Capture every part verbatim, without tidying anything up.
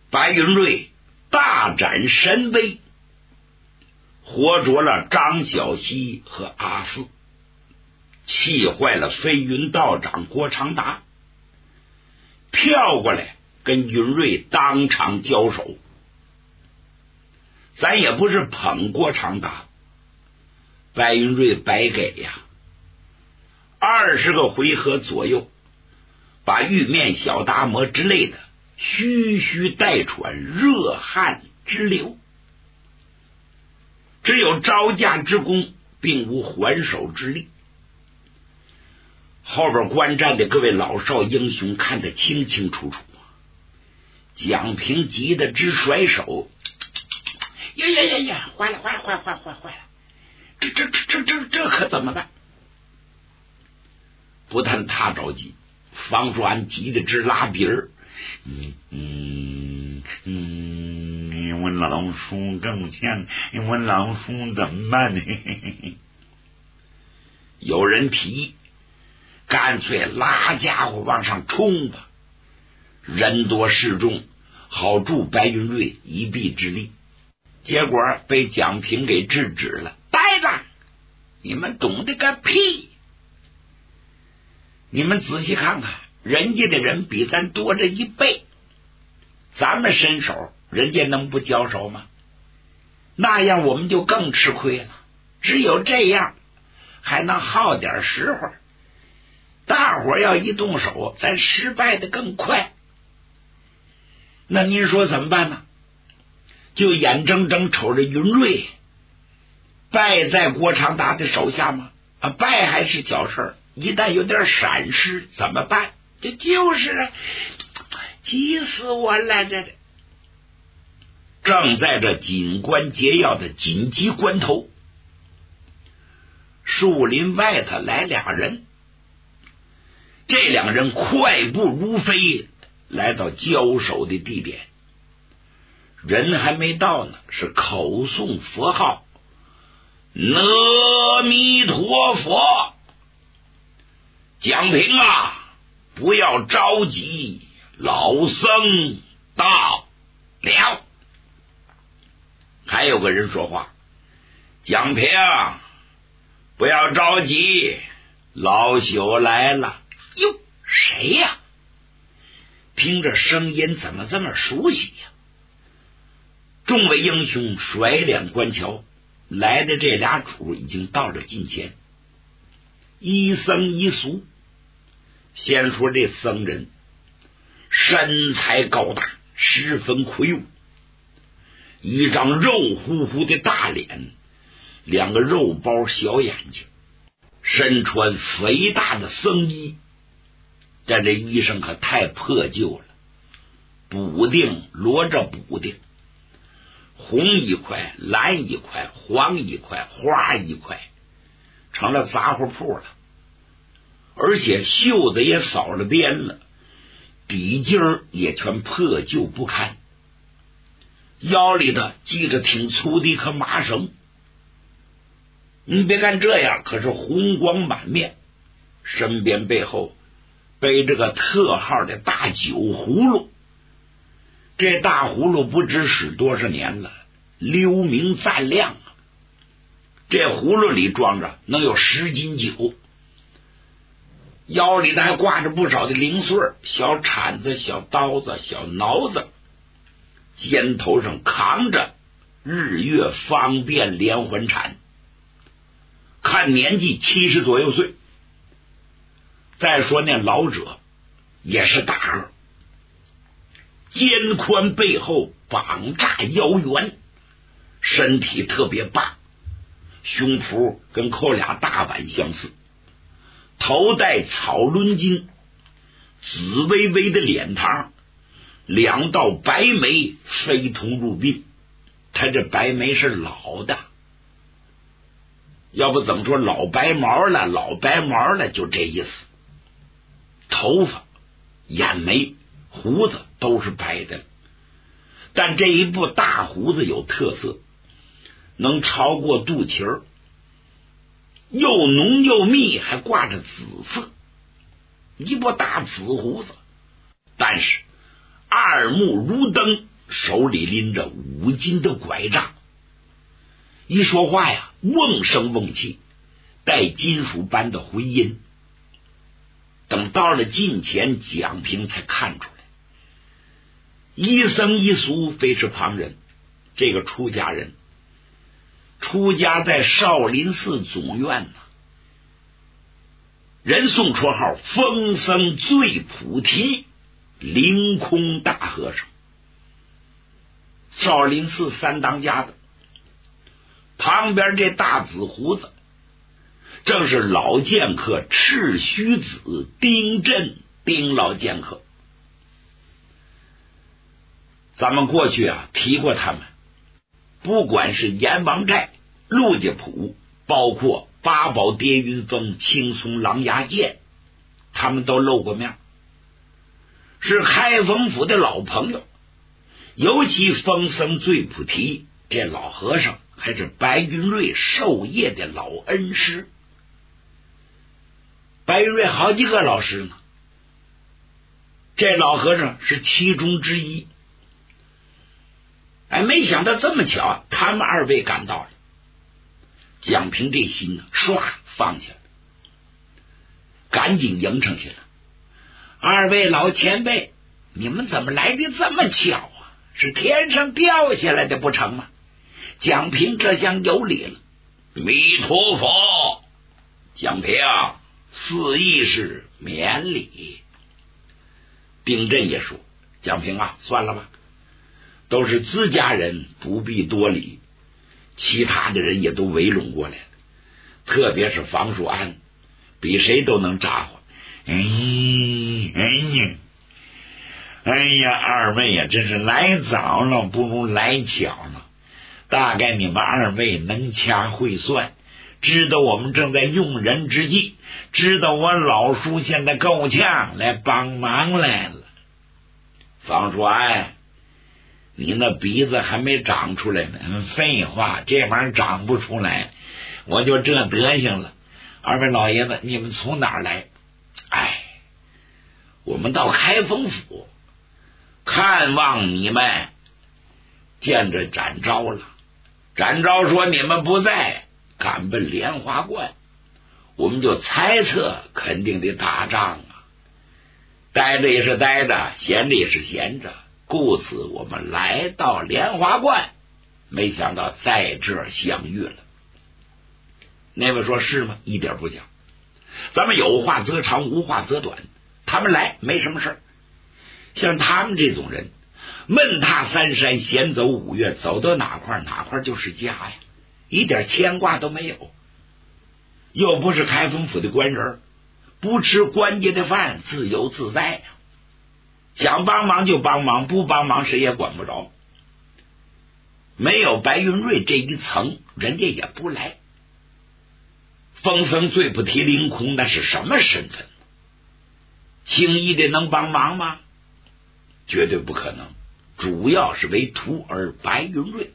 白云瑞大展神威，活捉了张小希和阿四，气坏了飞云道长郭长达，跳过来跟云瑞当场交手。咱也不是捧郭长达，白云瑞白给呀，二十个回合左右，把玉面小达摩之类的吁吁带喘，热汗直流。只有招架之功，并无还手之力。后边观战的各位老少英雄看得清清楚楚，蒋平急得直甩手，呀呀呀呀，坏了坏了坏了坏了坏了坏了，这这这这这这可怎么办？不但他着急，方叔安急得直拉鼻儿。嗯嗯嗯，我老叔更强，我老叔怎么办呢？有人提议，干脆拉家伙往上冲吧，人多势众，好助白云瑞一臂之力。结果被蒋平给制止了。呆子，你们懂得个屁！你们仔细看看，人家的人比咱多着一倍，咱们伸手，人家能不交手吗？那样我们就更吃亏了。只有这样，还能耗点时候。大伙要一动手，咱失败的更快。那您说怎么办呢？就眼睁睁瞅着云瑞败在郭长达的手下吗？啊，败还是小事，一旦有点闪失怎么办？这就是啊，急死我了！这正在这紧关节要的紧急关头，树林外头来俩人，这两人快步如飞来到交手的地点，人还没到呢，是口诵佛号，阿弥陀佛。蒋平啊，不要着急，老僧到了。还有个人说话，蒋平不要着急，老朽来了。哟，谁呀？听着声音怎么这么熟悉呀？众位英雄甩脸观瞧，来的这俩主已经到了近前，一僧一俗。先说这僧人身材高大，十分魁梧，一张肉乎乎的大脸，两个肉包小眼睛，身穿肥大的僧衣，但这衣裳可太破旧了，补丁罗着补丁，红一块，蓝一块，黄一块，花一块，成了杂货铺了。而且袖子也扫了边了，笔尖也全破旧不堪，腰里头系着挺粗的一颗麻绳。你别看这样，可是红光满面，身边背后背着个特号的大酒葫芦。这大葫芦不知使多少年了，溜明赞亮啊！这葫芦里装着能有十斤酒，腰里头还挂着不少的零碎，小铲子、小刀子、小挠子，肩头上扛着日月方便连环铲，看年纪七十左右岁。再说那老者也是大个，肩宽背厚，膀炸腰圆，身体特别棒，胸脯跟扣俩大碗相似，头戴草纶巾，紫微微的脸庞，两道白眉非同入鬓。他这白眉是老的，要不怎么说老白毛了，老白毛了，就这意思。头发、眼眉、胡子都是白的，但这一部大胡子有特色，能超过肚脐儿，又浓又密，还挂着紫色，一部大紫胡子，但是二目如灯， 手里拎着五斤的拐杖，一说话呀，瓮声瓮气，带金属般的回音。等到了近前，蒋平才看出来，一僧一俗非是旁人，这个出家人出家在少林寺总院呢，人送绰号风僧醉菩提，凌空大和尚。少林寺三当家的旁边这大紫胡子，正是老剑客赤须子丁震丁老剑客。咱们过去啊提过他们，不管是阎王寨、陆家堡，包括八宝跌云峰、青松狼牙剑，他们都露过面，是开封府的老朋友。尤其风僧醉菩提这老和尚，还是白云瑞授业的老恩师。白云瑞好几个老师呢，这老和尚是其中之一。哎，没想到这么巧，他们二位赶到了。蒋平这心呢，唰放下了，赶紧迎承起来。二位老前辈，你们怎么来的这么巧啊？是天上掉下来的不成吗？蒋平这厢有礼了。弥陀佛，蒋平四义是免礼。丁震也说，蒋平啊，算了吧，都是自家人，不必多礼。其他的人也都围拢过来了，特别是房叔安，比谁都能咋呼。哎哎呀，哎呀，二位呀，真是来早了，不如来巧了。大概你们二位能掐会算，知道我们正在用人之际，知道我老叔现在够呛，来帮忙来了。房叔安，你那鼻子还没长出来呢。废话，这玩意儿长不出来，我就这德行了。二位老爷子，你们从哪儿来？哎，我们到开封府看望你们，见着展昭了。展昭说你们不在，赶奔莲花观，我们就猜测肯定得打仗啊。待着也是待着，闲着也是闲着，故此我们来到莲花观，没想到在这儿相遇了。那位说是吗？一点不假。咱们有话则长，无话则短。他们来没什么事儿，像他们这种人，闷踏三山，闲走五岳，走到哪块哪块就是家呀，一点牵挂都没有。又不是开封府的官人，不吃官家的饭，自由自在呀。想帮忙就帮忙，不帮忙谁也管不着。没有白云瑞这一层，人家也不来。风僧醉不提凌空，那是什么身份？轻易的能帮忙吗？绝对不可能。主要是为徒儿白云瑞。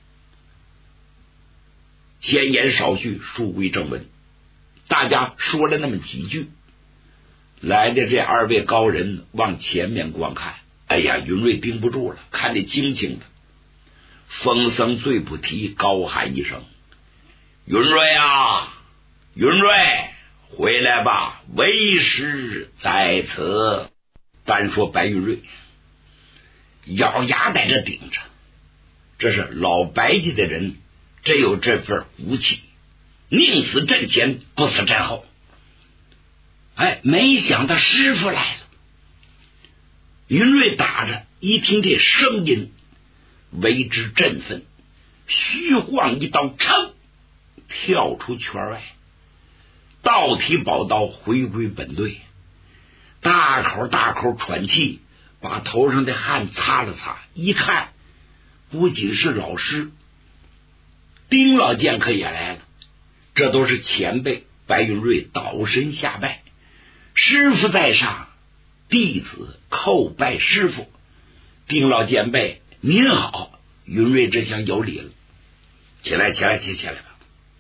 闲言少叙，书归正文。大家说了那么几句，来的这二位高人往前面观看，哎呀，云瑞盯不住了，看得清清的。风僧醉不提高喊一声：云瑞啊，云瑞，回来吧，为师在此。单说白云瑞咬牙在这顶着，这是老白家的人，真有这份骨气，宁死阵前不死阵后。哎，没想到师傅来了。云瑞打着，一听这声音为之振奋，虚晃一刀，噌跳出圈外，倒提宝刀回归本队，大口大口喘气，把头上的汗擦了擦，一看不仅是老师，丁老剑客也来了。这都是前辈。白云瑞倒身下拜，师傅在上，弟子叩拜师傅。丁老前辈您好。云瑞这厢有礼了，起来起来起起来吧。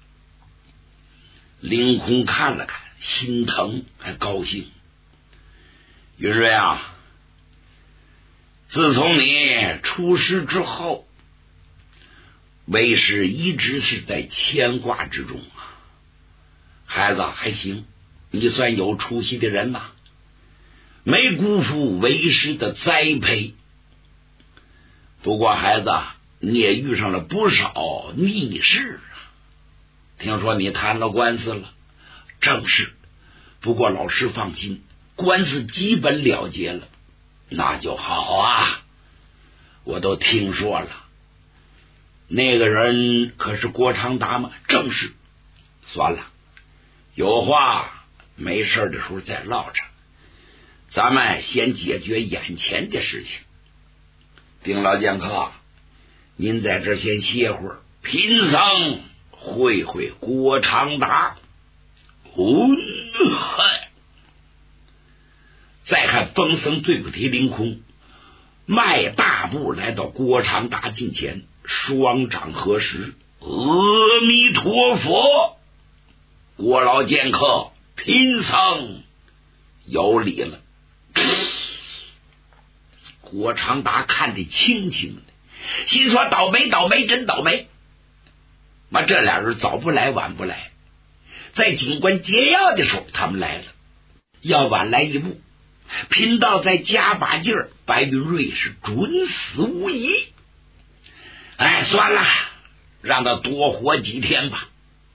凌空看了看，心疼还高兴。云瑞啊， 自从你出师之后，为师一直是在牵挂之中啊。孩子还行，你算有出息的人呐，没辜负为师的栽培。不过孩子，你也遇上了不少逆事啊。听说你谈了官司了？正是，不过老师放心，官司基本了结了。那就好啊，我都听说了。那个人可是郭长达吗？正是。算了，有话没事的时候再唠着，咱们先解决眼前的事情。丁老剑客，您在这先歇会儿，贫僧会会郭长达。哦，嗨！再看风僧最不提凌空，迈大步来到郭长达近前，双掌合十，阿弥陀佛。郭老剑客，贫僧有礼了。郭长达看得清清的，心说倒霉倒霉真倒霉。妈，这俩人早不来晚不来，在警官解药的时候他们来了，要晚来一步，贫道再加把劲儿，白云瑞是准死无疑。哎，算了，让他多活几天吧。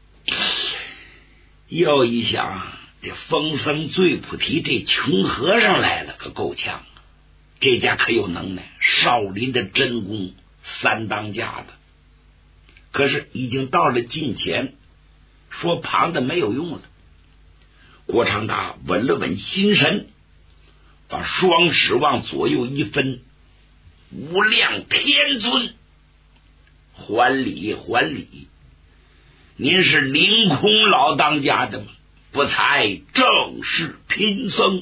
又一想，这风僧醉菩提这穷和尚来了，可够呛。这家可有能耐，少林的真功三当家的。可是已经到了近前，说旁的没有用了。郭长达稳了稳心神，把双指往左右一分，无量天尊，还礼还礼，您是凌空老当家的吗？不才正是贫僧。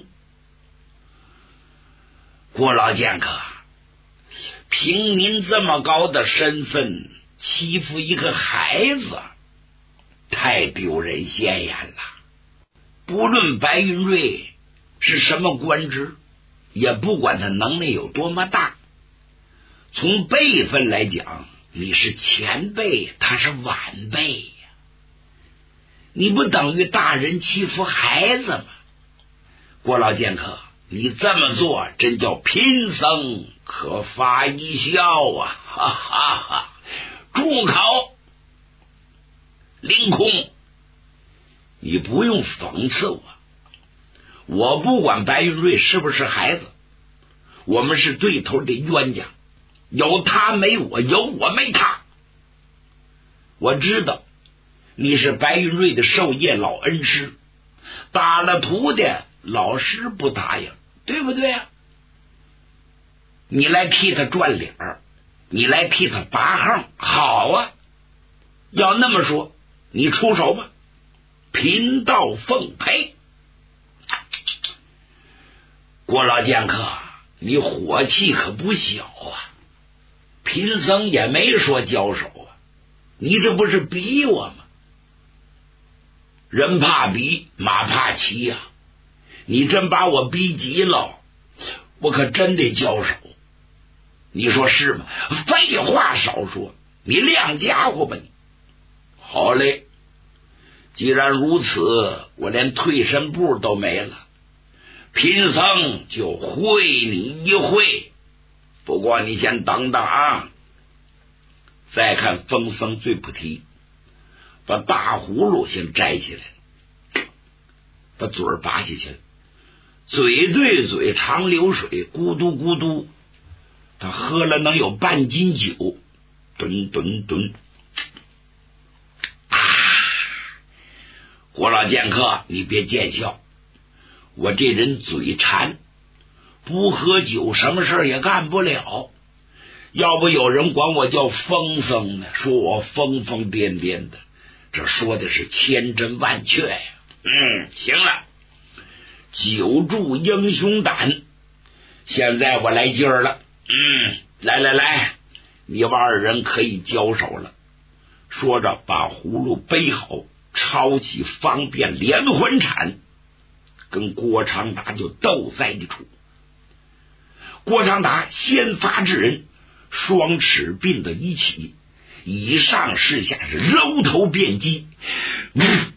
郭老剑客，凭您这么高的身份欺负一个孩子，太丢人现眼了。不论白云瑞是什么官职，也不管他能耐有多么大，从辈分来讲，你是前辈，他是晚辈呀。你不等于大人欺负孩子吗？郭老剑客，你这么做真叫贫僧可发一笑啊！哈哈哈！住口！凌空，你不用讽刺我，我不管白云瑞是不是孩子，我们是对头的冤家，有他没我，有我没他。我知道你是白云瑞的授业老恩师，打了徒的老师不答应，对不对啊？你来替他转脸儿，你来替他拔行，好啊！要那么说，你出手吧，贫道奉陪。郭老剑客，你火气可不小啊！贫僧也没说交手啊，你这不是逼我吗？人怕比，马怕骑呀、啊！你真把我逼急了，我可真得交手。你说是吗？废话少说，你亮家伙吧你！好嘞，既然如此，我连退身步都没了，贫僧就会你一会。不过你先等等啊！再看风僧醉菩提，把大葫芦先摘起来，把嘴儿拔下去了，嘴对嘴长流水，咕嘟咕嘟，他喝了能有半斤酒，吨吨吨啊！郭老剑客，你别见笑，我这人嘴馋，不喝酒什么事也干不了。要不有人管我叫疯僧呢，说我疯疯癫癫的，这说的是千真万确呀。嗯，行了，久助英雄胆，现在我来劲儿了。嗯，来来来，你们二人可以交手了。说着把葫芦背好，抄起方便连环铲，跟郭长达就斗在一处。 郭长达先发制人，双翅并得一起，以上视下是搂头便击。嗯、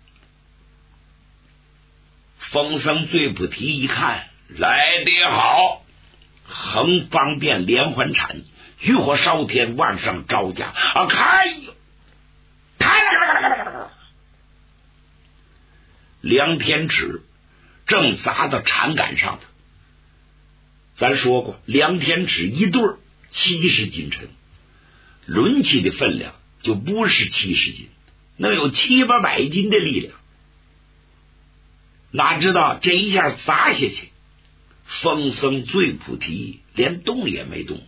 风僧醉菩提一看，来得好，横方便连环铲，欲火烧天，往上招架啊！开，开！梁天尺正砸到铲杆上的。咱说过，梁天尺一对儿七十斤沉，抡起的分量就不是七十斤，能有七八百斤的力量。哪知道这一下砸下去，风僧醉菩提连动也没动，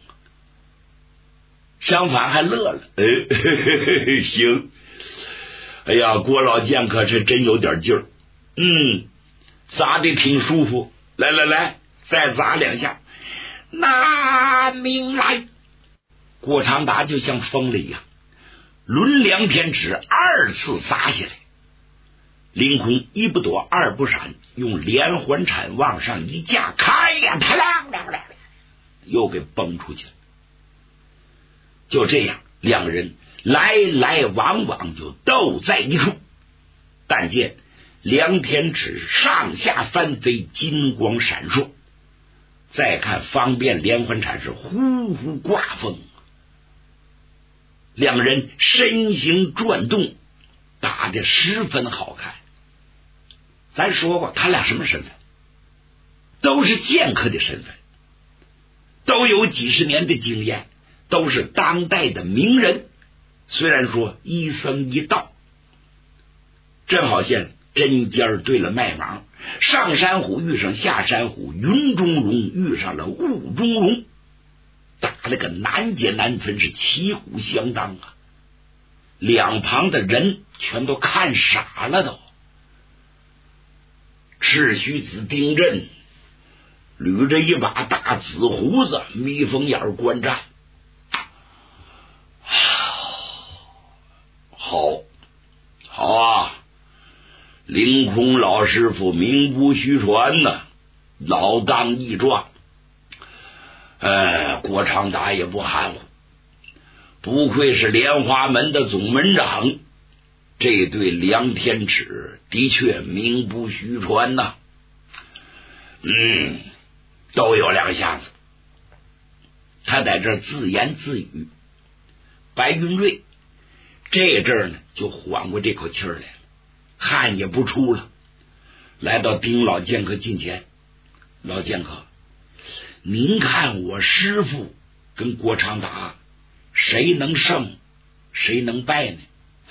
相反还乐了。哎，嘿嘿嘿，行，哎呀，郭老剑客是真有点劲儿，嗯，砸的挺舒服。来来来，再砸两下。拿命来！郭长达就像疯了一样，抡梁天尺二次砸下来。凌空一不躲二不闪，用连环铲往上一架，开呀，啪啦啦啦，又给崩出去了。就这样，两人来来往往就斗在一处。但见梁天尺上下翻飞，金光闪烁。再看方便连环铲是呼呼刮风，两人身形转动，打得十分好看。咱说过他俩什么身份，都是剑客的身份，都有几十年的经验，都是当代的名人。虽然说一僧一道，正好像针尖对了麦芒，上山虎遇上下山虎，云中龙遇上了雾中龙，打了个难解难分，是旗鼓相当啊！两旁的人全都看傻了都。赤须子丁震捋着一把大紫胡子，眯缝眼观战。好，好啊！凌空老师傅名不虚传呢，老当益壮。呃，郭长达也不含糊，不愧是莲花门的总门长，这对梁天尺的确名不虚传呐。嗯，都有两下子。他在这自言自语。白云瑞这阵儿呢，就缓过这口气儿来了，汗也不出了，来到丁老剑客近前。老剑客，您看我师傅跟郭长达谁能胜谁能败呢？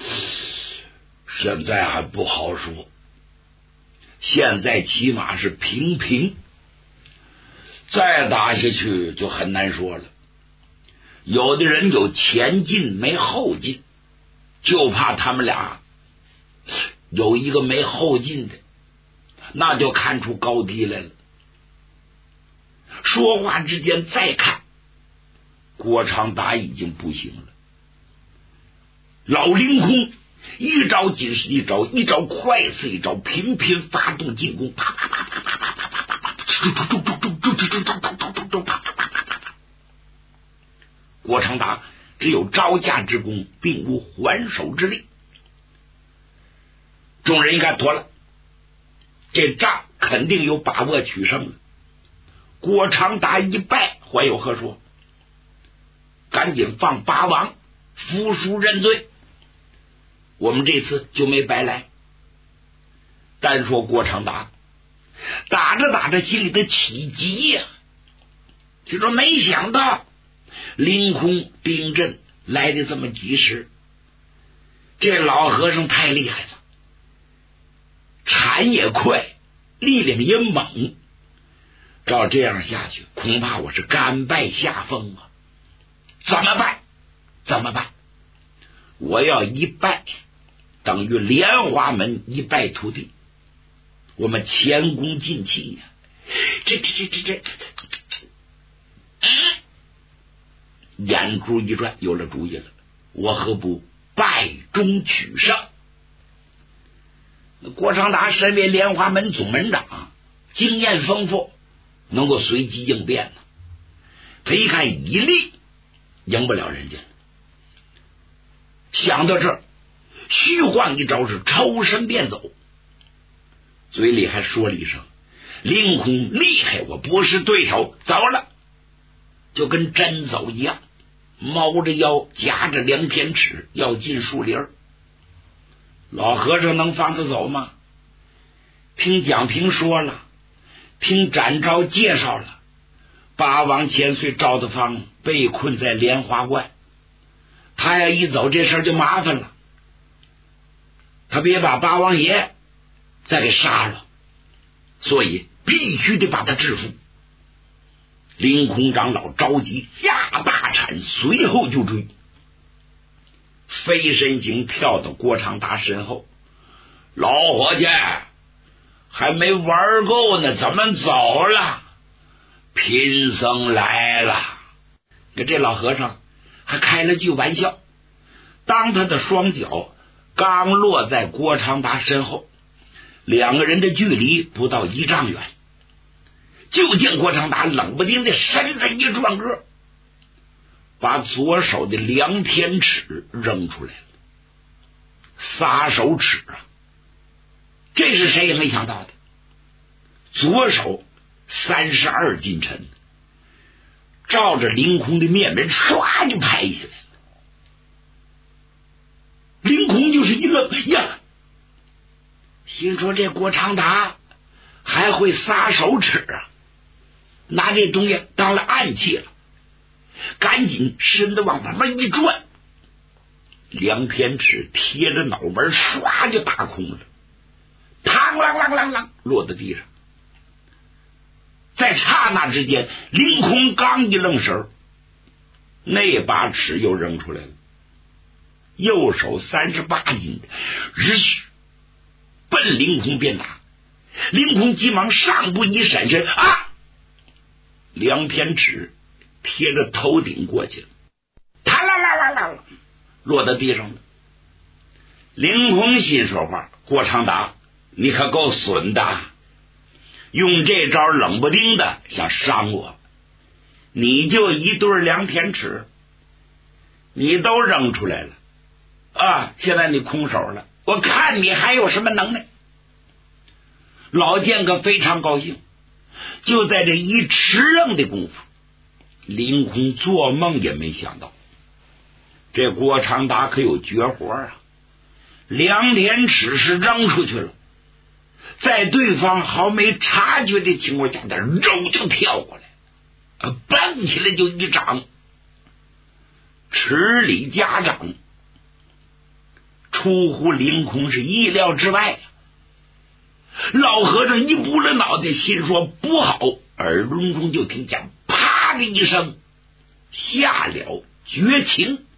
现在还不好说，现在起码是平平，再打下去就很难说了。有的人有前进没后进，就怕他们俩有一个没后进的，那就看出高低来了。说话之间再看，郭长达已经不行了。老凌空一招紧是一招，一招快似一招，频频发动进攻，啪啪啪啪啪啪啪啪啪啪，郭长达只有招架之功，并无还手之力。众人一看妥了，这仗肯定有把握取胜了。郭长达一败，还有何说？赶紧放八王服输认罪，我们这次就没白来。单说郭长达打着打着心里的起急呀、啊，就说没想到凌空兵阵来的这么及时，这老和尚太厉害了，铲也快，力量也猛，照这样下去，恐怕我是甘拜下风啊！怎么办？怎么办？我要一败，等于莲花门一败涂地，我们前功尽弃呀、啊！这这这这这，眼珠一转，有了主意了，我何不败中取胜？郭长达身为莲花门总门长，经验丰富，能够随机应变呢。 他一看一力赢不了人家，想到这儿，虚晃一招是抽身便走，嘴里还说了一声：“凌空厉害，我不是对手，走了。”就跟真走一样，猫着腰夹着两片尺要进树林。老和尚能放他走吗？听蒋平说了，听展昭介绍了，八王千岁赵德芳被困在莲花关，他要一走这事儿就麻烦了，他别把八王爷再给杀了，所以必须得把他制服。凌空长老着急下大铲，随后就追。飞身行跳到郭长达身后：“老伙计，还没玩够呢，怎么走了？贫僧来了。”跟这老和尚还开了句玩笑。当他的双脚刚落在郭长达身后，两个人的距离不到一丈远，就见郭长达冷不丁的身子一转个，把左手的量天尺扔出来了。撒手尺啊，这是谁也没想到的。左手三十二斤沉，照着凌空的面门唰就拍下来了。凌空就是一愣呀，心说这郭长达还会撒手尺啊，拿这东西当了暗器了，赶紧身子往旁边一转，两片尺贴着脑门唰就打空了，嘡啷啷啷啷落在地上。在刹那之间，凌空刚一愣神，那把尺又扔出来了。右手三十八斤的日许奔凌空便打，凌空急忙上步一闪身，啊！两片尺贴着头顶过去了，啪啦啦啦啦落到地上了。凌空心说话：“郭长达，你可够损的，用这招冷不丁的想伤我，你就一对两片尺，你都扔出来了啊！现在你空手了，我看你还有什么能耐？”老剑客非常高兴，就在这一持扔的功夫，凌空做梦也没想到，这郭长达可有绝活啊！两天尺是扔出去了，在对方毫没察觉的情况下，他肉就跳过来，蹦起来就一掌，尺里夹掌，出乎凌空是意料之外。老和尚一拨了脑袋，心说不好，耳轮中就听见啪的一声，下了绝情。